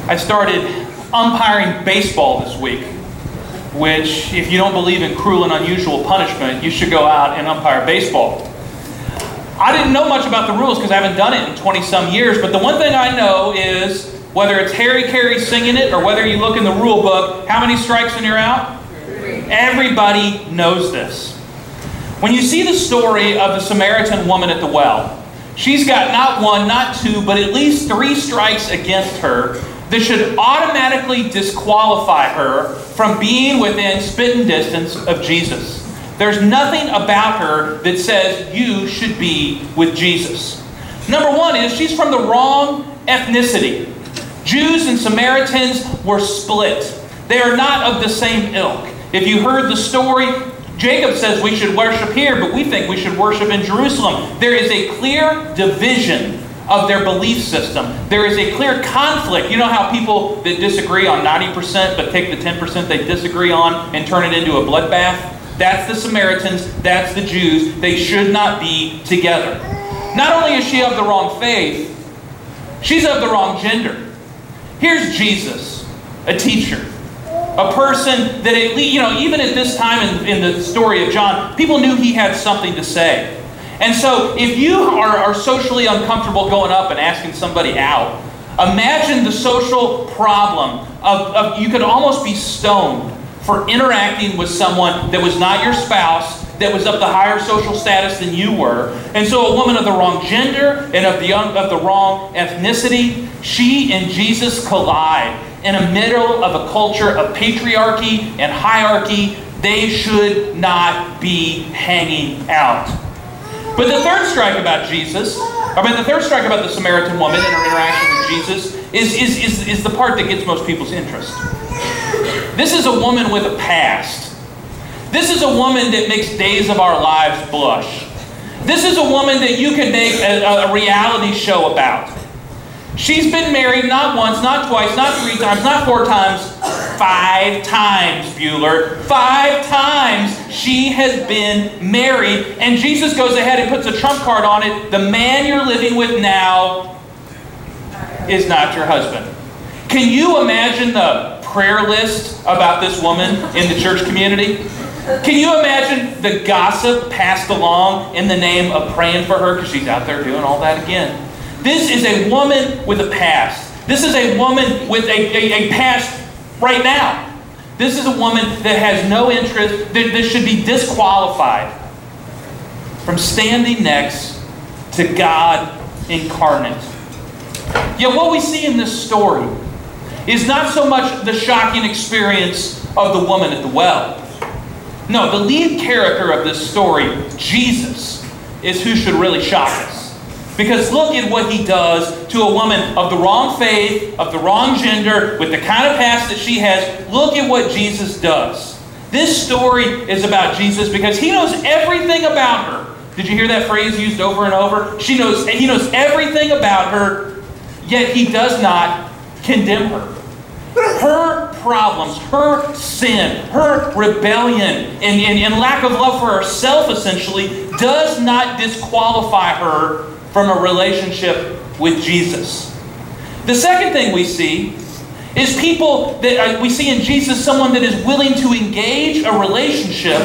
I started umpiring baseball this week, which, if you don't believe in cruel and unusual punishment, you should go out and umpire baseball. I didn't know much about the rules because I haven't done it in 20-some years, but the one thing I know is whether it's Harry Carey singing it or whether you look in the rule book, how many strikes and you're out? 3. Everybody knows this. When you see the story of the Samaritan woman at the well, she's got not one, not two, but at least 3 strikes against her that should automatically disqualify her from being within spitting distance of Jesus. There's nothing about her that says you should be with Jesus. Number one is she's from the wrong ethnicity. Jews and Samaritans were split. They are not of the same ilk. If you heard the story, Jacob says we should worship here, but we think we should worship in Jerusalem. There is a clear division of their belief system. There is a clear conflict. You know how people that disagree on 90% but take the 10% they disagree on and turn it into a bloodbath? That's the Samaritans. That's the Jews. They should not be together. Not only is she of the wrong faith, she's of the wrong gender. Here's Jesus, a teacher, a person that even at this time in the story of John, people knew he had something to say. And so if you are socially uncomfortable going up and asking somebody out, imagine the social problem of you could almost be stoned for interacting with someone that was not your spouse, that was of the higher social status than you were. And so a woman of the wrong gender and of the wrong ethnicity, she and Jesus collide in the middle of a culture of patriarchy and hierarchy. They should not be hanging out. But the third strike about the Samaritan woman and her interaction with Jesus is the part that gets most people's interest. This is a woman with a past. This is a woman that makes days of our lives blush. This is a woman that you could make a reality show about. She's been married not once, not twice, not 3 times, not 4 times, 5 times, Bueller. 5 times she has been married. And Jesus goes ahead and puts a trump card on it. The man you're living with now is not your husband. Can you imagine the prayer list about this woman in the church community? Can you imagine the gossip passed along in the name of praying for her because she's out there doing all that again? This is a woman with a past. This is a woman with a past right now. This is a woman that has no interest, that should be disqualified from standing next to God incarnate. Yet what we see in this story is not so much the shocking experience of the woman at the well. No, the lead character of this story, Jesus, is who should really shock us. Because look at what he does to a woman of the wrong faith, of the wrong gender, with the kind of past that she has. Look at what Jesus does. This story is about Jesus because he knows everything about her. Did you hear that phrase used over and over? He knows everything about her, yet he does not condemn her. Her problems, her sin, her rebellion, and lack of love for herself, essentially, does not disqualify her from a relationship with Jesus. The second thing we see is people that we see in Jesus, someone that is willing to engage a relationship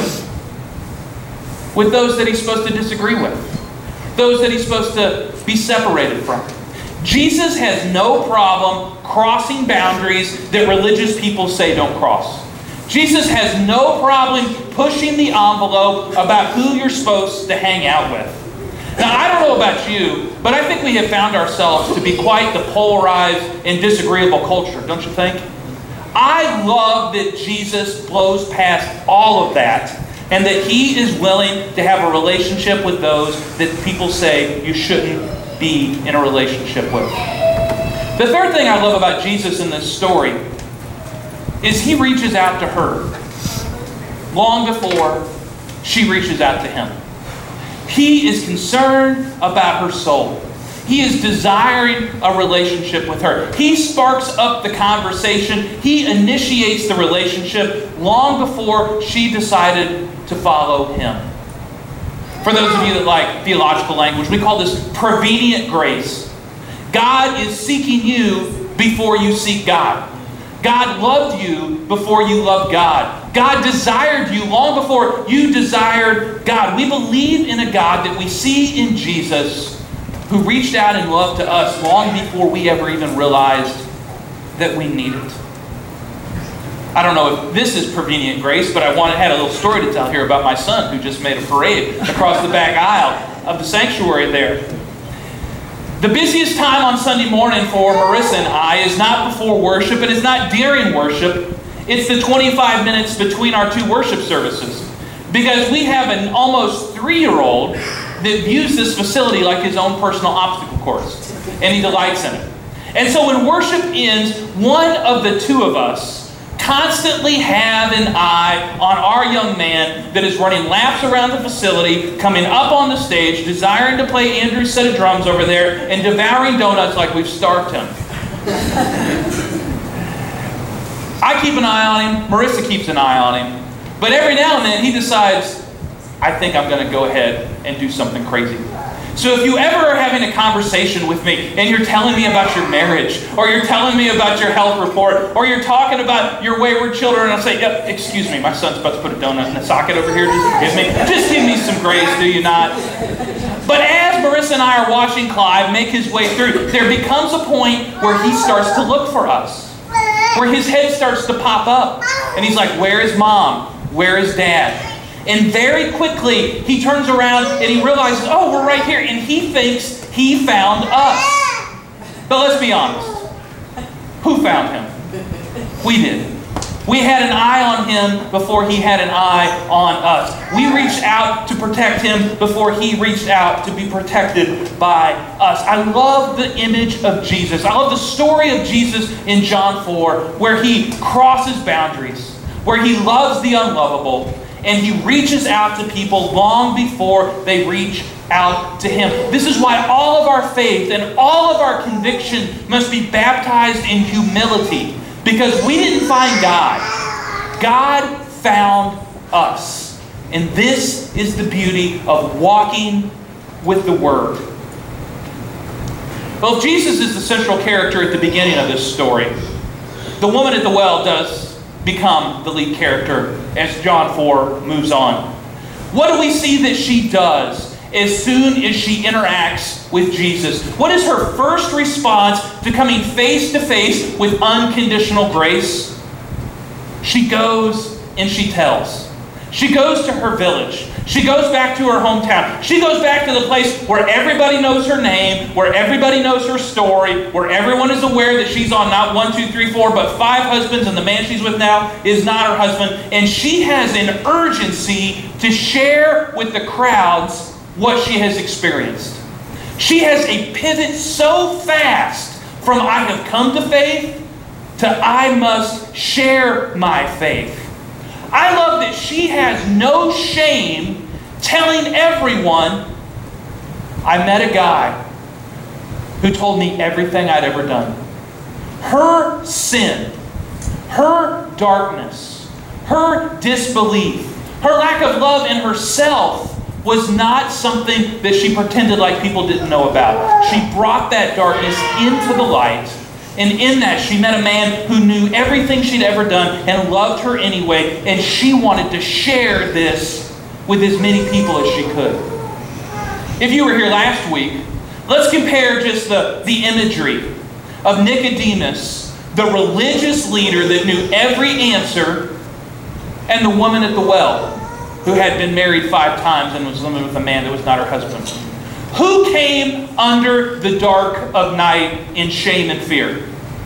with those that he's supposed to disagree with, those that he's supposed to be separated from. Jesus has no problem crossing boundaries that religious people say don't cross. Jesus has no problem pushing the envelope about who you're supposed to hang out with. Now, I don't know about you, but I think we have found ourselves to be quite the polarized and disagreeable culture, don't you think? I love that Jesus blows past all of that and that he is willing to have a relationship with those that people say you shouldn't be in a relationship with. The third thing I love about Jesus in this story is he reaches out to her long before she reaches out to him. He is concerned about her soul. He is desiring a relationship with her. He sparks up the conversation. He initiates the relationship long before she decided to follow him. For those of you that like theological language, we call this prevenient grace. God is seeking you before you seek God. God loved you before you loved God. God desired you long before you desired God. We believe in a God that we see in Jesus, who reached out and loved to us long before we ever even realized that we need it. I don't know if this is prevenient grace, but I had a little story to tell here about my son who just made a parade across the back aisle of the sanctuary there. The busiest time on Sunday morning for Marissa and I is not before worship, and it's not during worship. It's the 25 minutes between our two worship services. Because we have an almost 3-year-old that views this facility like his own personal obstacle course, and he delights in it. And so when worship ends, one of the two of us constantly have an eye on our young man that is running laps around the facility, coming up on the stage, desiring to play Andrew's set of drums over there, and devouring donuts like we've starved him. I keep an eye on him. Marissa keeps an eye on him. But every now and then he decides, I think I'm going to go ahead and do something crazy. So if you ever are having a conversation with me and you're telling me about your marriage, or you're telling me about your health report, or you're talking about your wayward children, and I say, yep, excuse me, my son's about to put a donut in the socket over here. Just give me some grace, do you not? But as Marissa and I are watching Clive make his way through, there becomes a point where he starts to look for us, where his head starts to pop up. And he's like, where is Mom? Where is Dad? And very quickly, he turns around and he realizes, oh, we're right here. And he thinks he found us. But let's be honest. Who found him? We did. We had an eye on him before he had an eye on us. We reached out to protect him before he reached out to be protected by us. I love the image of Jesus. I love the story of Jesus in John 4, where he crosses boundaries, where he loves the unlovable, and he reaches out to people long before they reach out to him. This is why all of our faith and all of our conviction must be baptized in humility. Because we didn't find God. God found us. And this is the beauty of walking with the Word. Well, if Jesus is the central character at the beginning of this story, the woman at the well does become the lead character as John 4 moves on. What do we see that she does as soon as she interacts with Jesus? What is her first response to coming face to face with unconditional grace? She goes and she tells. She goes to her village. She goes back to her hometown. She goes back to the place where everybody knows her name, where everybody knows her story, where everyone is aware that she's on not 1, 2, 3, 4, but 5 husbands, and the man she's with now is not her husband. And she has an urgency to share with the crowds what she has experienced. She has a pivot so fast from I have come to faith to I must share my faith. I love that she has no shame telling everyone, I met a guy who told me everything I'd ever done. Her sin, her darkness, her disbelief, her lack of love in herself was not something that she pretended like people didn't know about. She brought that darkness into the light. And in that, she met a man who knew everything she'd ever done and loved her anyway. And she wanted to share this with as many people as she could. If you were here last week, let's compare just the imagery of Nicodemus, the religious leader that knew every answer, and the woman at the well who had been married 5 times and was living with a man that was not her husband. Who came under the dark of night in shame and fear?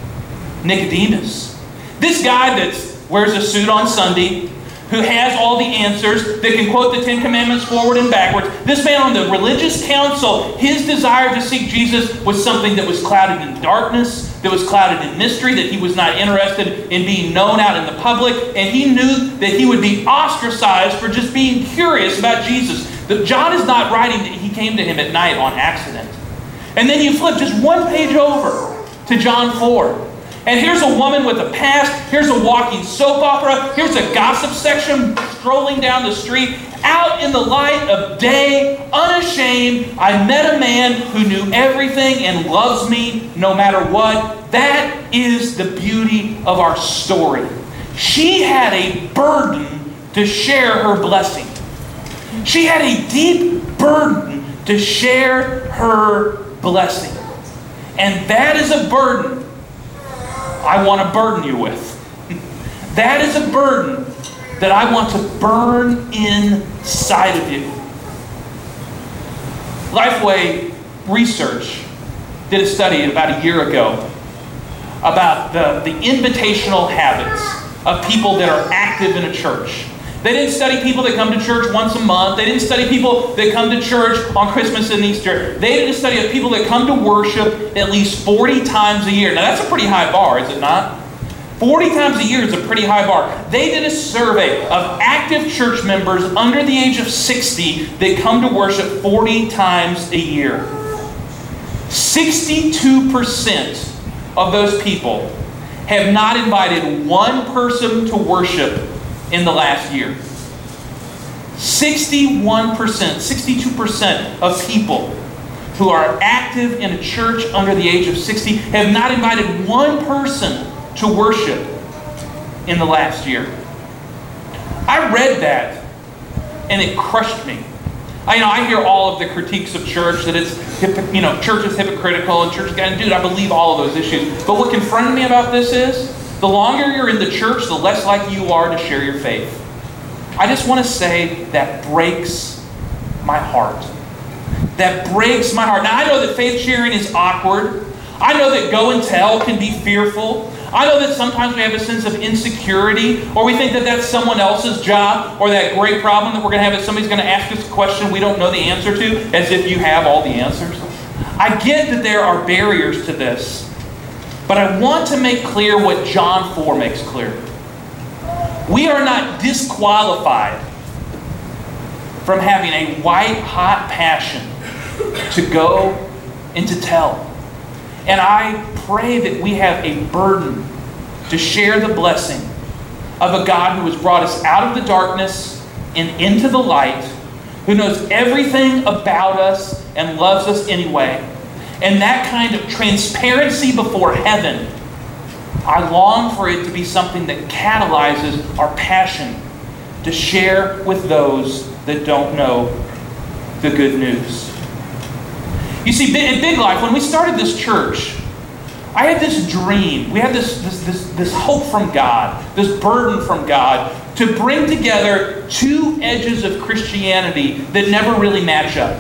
Nicodemus. This guy that wears a suit on Sunday, who has all the answers, that can quote the 10 Commandments forward and backwards. This man on the religious council, his desire to seek Jesus was something that was clouded in darkness, that was clouded in mystery, that he was not interested in being known out in the public, and he knew that he would be ostracized for just being curious about Jesus. But John is not writing that he came to him at night on accident. And then you flip just one page over to John 4. And here's a woman with a past. Here's a walking soap opera. Here's a gossip section strolling down the street. Out in the light of day, unashamed, I met a man who knew everything and loves me no matter what. That is the beauty of our story. She had a burden to share her blessing. She had a deep burden to share her blessing. And that is a burden I want to burden you with. That is a burden that I want to burn inside of you. Lifeway Research did a study about a year ago about the invitational habits of people that are active in a church. They didn't study people that come to church once a month. They didn't study people that come to church on Christmas and Easter. They didn't study people that come to worship at least 40 times a year. Now that's a pretty high bar, is it not? 40 times a year is a pretty high bar. They did a survey of active church members under the age of 60 that come to worship 40 times a year. 62% of those people have not invited one person to worship in the last year. 61%, 62% of people who are active in a church under the age of 60 have not invited one person to worship in the last year. I read that and it crushed me. I hear all of the critiques of church that it's, church is hypocritical and church is, and dude, I believe all of those issues. But what confronted me about this is, the longer you're in the church, the less likely you are to share your faith. I just want to say that breaks my heart. That breaks my heart. Now, I know that faith sharing is awkward. I know that go and tell can be fearful. I know that sometimes we have a sense of insecurity, or we think that that's someone else's job, or that great problem that we're going to have is somebody's going to ask us a question we don't know the answer to, as if you have all the answers. I get that there are barriers to this, but I want to make clear what John 4 makes clear. We are not disqualified from having a white-hot passion to go and to tell. And I pray that we have a burden to share the blessing of a God who has brought us out of the darkness and into the light, who knows everything about us and loves us anyway. And that kind of transparency before heaven, I long for it to be something that catalyzes our passion to share with those that don't know the good news. You see, in Big Life, when we started this church, I had this dream. We had this hope from God, this burden from God, to bring together two edges of Christianity that never really match up.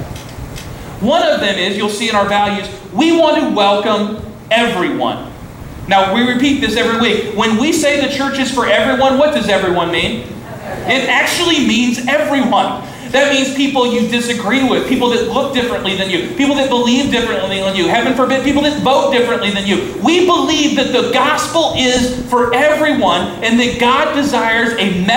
One of them is, you'll see in our values, we want to welcome everyone. Now, we repeat this every week. When we say the church is for everyone, what does everyone mean? It actually means everyone. That means people you disagree with, people that look differently than you, people that believe differently than you, heaven forbid, people that vote differently than you. We believe that the gospel is for everyone and that God desires a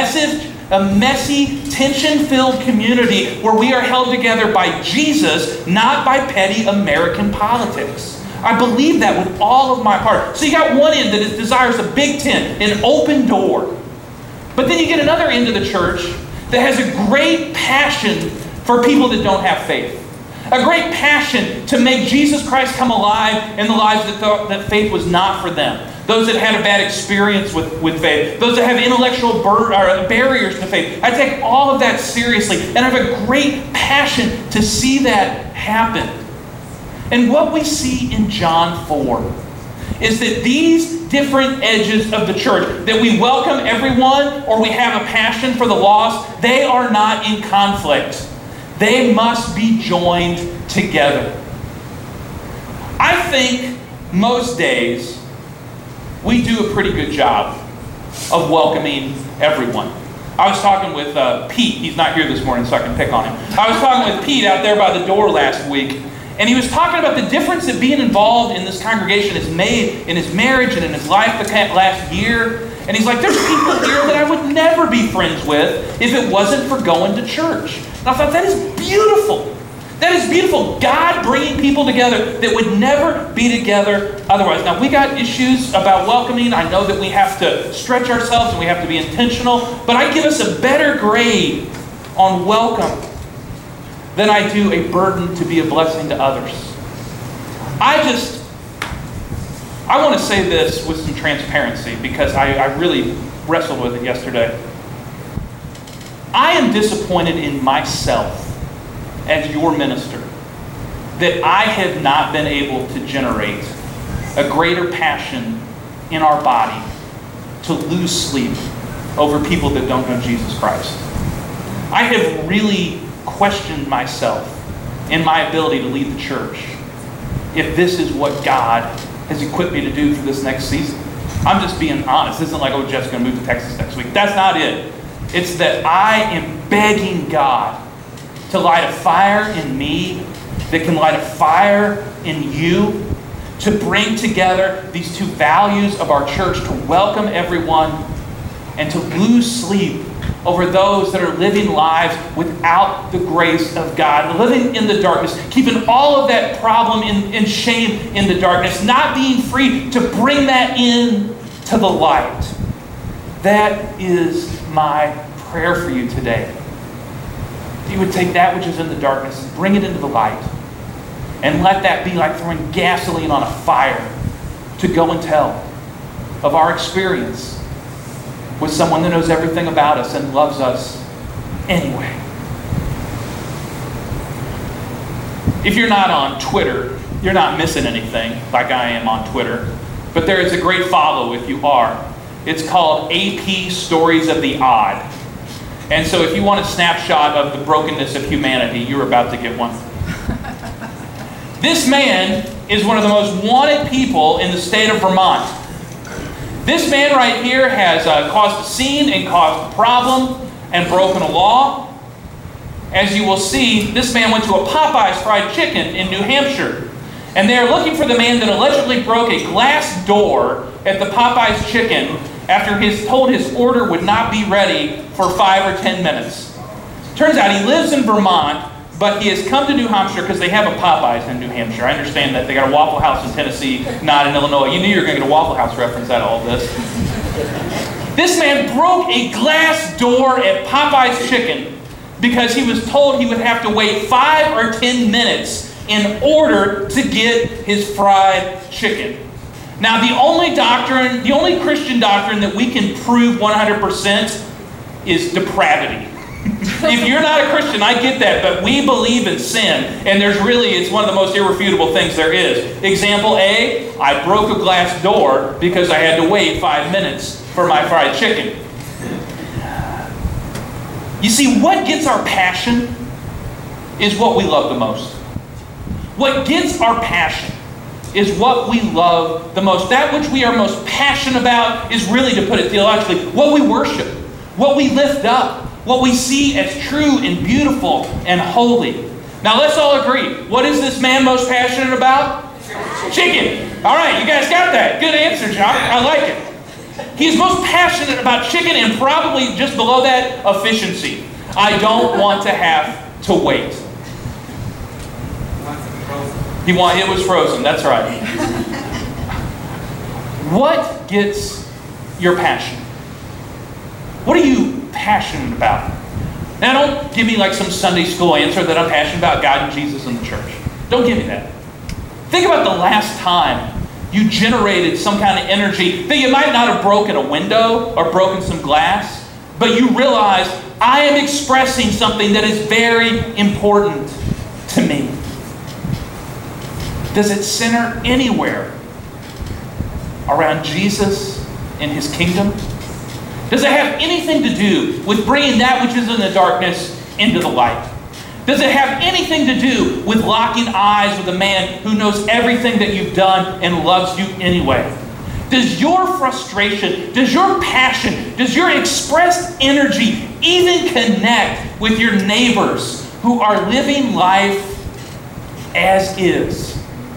messy, tension-filled community where we are held together by Jesus, not by petty American politics. I believe that with all of my heart. So you got one end that desires a big tent, an open door. But then you get another end of the church that has a great passion for people that don't have faith. A great passion to make Jesus Christ come alive in the lives that thought that faith was not for them. Those that had a bad experience with faith. Those that have intellectual barriers to faith. I take all of that seriously. And I have a great passion to see that happen. And what we see in John 4 is that these different edges of the church, that we welcome everyone or we have a passion for the lost, they are not in conflict. They must be joined together. I think most days we do a pretty good job of welcoming everyone. I was talking with Pete. He's not here this morning, so I can pick on him. I was talking with Pete out there by the door last week. And he was talking about the difference that being involved in this congregation has made in his marriage and in his life the last year. And he's like, there's people here that I would never be friends with if it wasn't for going to church. And I thought, that is beautiful. That is beautiful. God bringing people together that would never be together otherwise. Now, we got issues about welcoming. I know that we have to stretch ourselves and we have to be intentional. But I give us a better grade on welcome than I do a burden to be a blessing to others. I want to say this with some transparency because I really wrestled with it yesterday. I am disappointed in myself as your minister that I have not been able to generate a greater passion in our body to lose sleep over people that don't know Jesus Christ. I have really questioned myself in my ability to lead the church if this is what God has equipped me to do for this next season. I'm just being honest. This isn't like, oh, Jeff's going to move to Texas next week. That's not it. It's that I am begging God to light a fire in me that can light a fire in you, to bring together these two values of our church, to welcome everyone and to lose sleep over those that are living lives without the grace of God, living in the darkness, keeping all of that problem and shame in the darkness, not being free to bring that in to the light. That is my prayer for you today. You would take that which is in the darkness and bring it into the light. And let that be like throwing gasoline on a fire to go and tell of our experience with someone that knows everything about us and loves us anyway. If you're not on Twitter, you're not missing anything like I am on Twitter. But there is a great follow if you are. It's called AP Stories of the Odd. And so if you want a snapshot of the brokenness of humanity, you're about to get one. This man is one of the most wanted people in the state of Vermont. This man right here has caused a scene and caused a problem and broken a law. As you will see, this man went to a Popeyes fried chicken in New Hampshire. And they are looking for the man that allegedly broke a glass door at the Popeyes chicken after he told his order would not be ready for 5 or 10 minutes. Turns out he lives in Vermont, but he has come to New Hampshire because they have a Popeyes in New Hampshire. I understand that they got a Waffle House in Tennessee, not in Illinois. You knew you were going to get a Waffle House reference out of all this. This man broke a glass door at Popeyes Chicken because he was told he would have to wait 5 or 10 minutes in order to get his fried chicken. Now, the only Christian doctrine that we can prove 100% is depravity. If you're not a Christian, I get that, but we believe in sin, and it's one of the most irrefutable things there is. Example A, I broke a glass door because I had to wait 5 minutes for my fried chicken. You see, what gets our passion is what we love the most. What gets our passion is what we love the most. That which we are most passionate about is really, to put it theologically, what we worship, what we lift up, what we see as true and beautiful and holy. Now let's all agree. What is this man most passionate about? Chicken. All right, you guys got that. Good answer, John. I like it. He's most passionate about chicken and probably just below that, efficiency. I don't want to have to wait. It was frozen, that's right. What gets your passion? What are you passionate about? Now, don't give me like some Sunday school answer that I'm passionate about God and Jesus and the church. Don't give me that. Think about the last time you generated some kind of energy that you might not have broken a window or broken some glass, but you realized, I am expressing something that is very important to me. Does it center anywhere around Jesus and His kingdom? Does it have anything to do with bringing that which is in the darkness into the light? Does it have anything to do with locking eyes with a man who knows everything that you've done and loves you anyway? Does your frustration, does your passion, does your expressed energy even connect with your neighbors who are living life as is?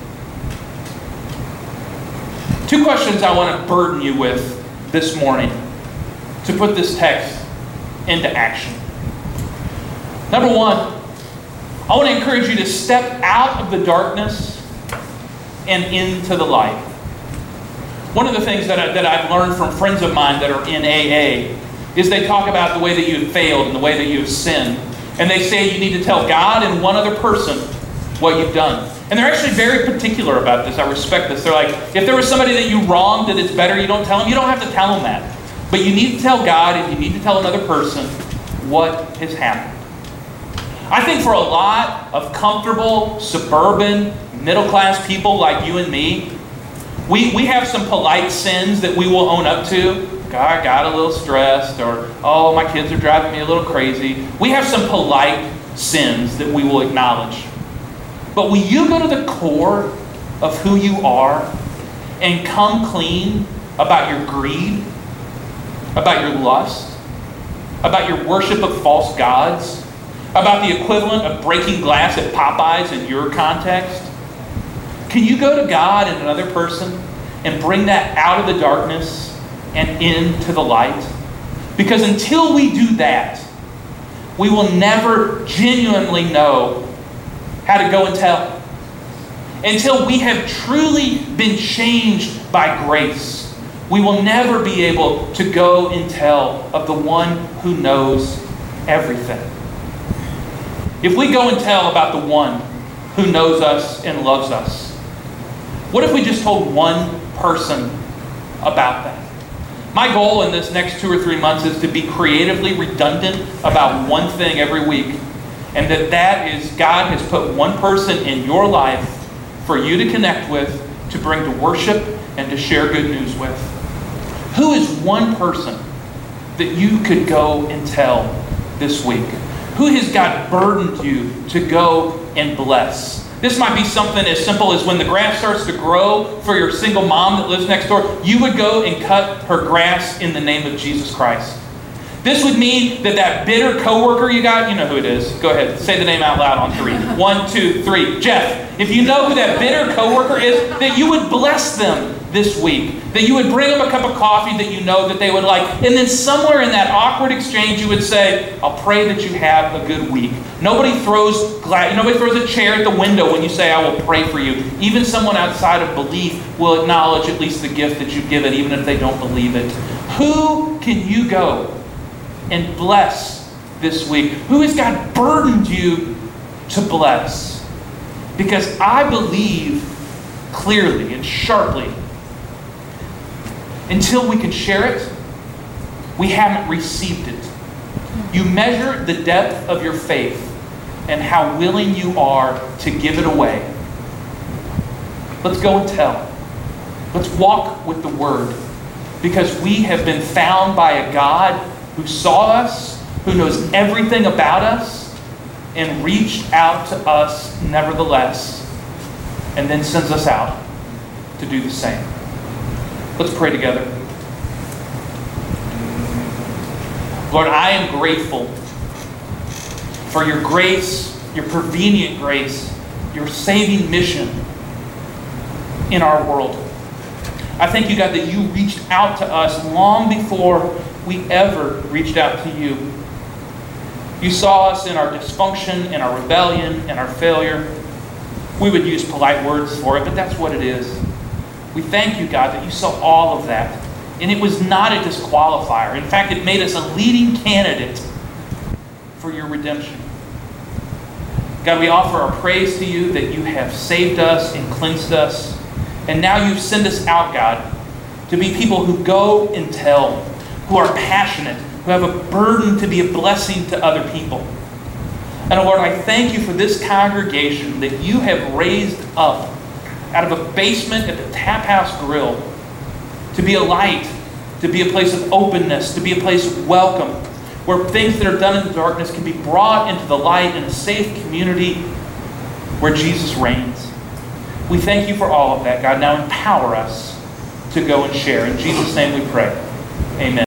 2 questions I want to burden you with this morning to put this text into action. Number 1, I want to encourage you to step out of the darkness and into the light. One of the things that I've learned from friends of mine that are in AA is they talk about the way that you have failed and the way that you have sinned. And they say you need to tell God and one other person what you've done. And they're actually very particular about this. I respect this. They're like, if there was somebody that you wronged that it's better you don't tell them, you don't have to tell them that. But you need to tell God and you need to tell another person what has happened. I think for a lot of comfortable, suburban, middle-class people like you and me, we have some polite sins that we will own up to. God, I got a little stressed, or, oh, my kids are driving me a little crazy. We have some polite sins that we will acknowledge. But will you go to the core of who you are and come clean about your greed, about your lust, about your worship of false gods, about the equivalent of breaking glass at Popeyes in your context? Can you go to God and another person and bring that out of the darkness and into the light? Because until we do that, we will never genuinely know how to go and tell. Until we have truly been changed by grace, we will never be able to go and tell of the one who knows everything. If we go and tell about the one who knows us and loves us, what if we just told one person about that? My goal in this next 2 or 3 months is to be creatively redundant about one thing every week. And that is God has put one person in your life for you to connect with, to bring to worship, and to share good news with. Who is one person that you could go and tell this week? Who has God burdened you to go and bless? This might be something as simple as when the grass starts to grow for your single mom that lives next door, you would go and cut her grass in the name of Jesus Christ. This would mean that bitter coworker you got, you know who it is. Go ahead, say the name out loud on 3. 1, 2, 3. Jeff, if you know who that bitter coworker is, that you would bless them this week. That you would bring them a cup of coffee that you know that they would like. And then somewhere in that awkward exchange, you would say, I'll pray that you have a good week. Nobody throws a chair at the window when you say, I will pray for you. Even someone outside of belief will acknowledge at least the gift that you've given, even if they don't believe it. Who can you go and bless this week? Who has God burdened you to bless? Because I believe clearly and sharply, until we can share it, we haven't received it. You measure the depth of your faith and how willing you are to give it away. Let's go and tell. Let's walk with the Word. Because we have been found by a God who saw us, who knows everything about us, and reached out to us nevertheless, and then sends us out to do the same. Let's pray together. Lord, I am grateful for your grace, your prevenient grace, your saving mission in our world. I thank you, God, that you reached out to us long before we ever reached out to you. You saw us in our dysfunction, in our rebellion, in our failure. We would use polite words for it, but that's what it is. We thank you, God, that you saw all of that. And it was not a disqualifier. In fact, it made us a leading candidate for your redemption. God, we offer our praise to you that you have saved us and cleansed us. And now you've sent us out, God, to be people who go and tell, who are passionate, who have a burden to be a blessing to other people. And Lord, I thank you for this congregation that you have raised up out of a basement at the Tap House Grill to be a light, to be a place of openness, to be a place of welcome, where things that are done in the darkness can be brought into the light in a safe community where Jesus reigns. We thank you for all of that, God. Now empower us to go and share. In Jesus' name we pray. Amen.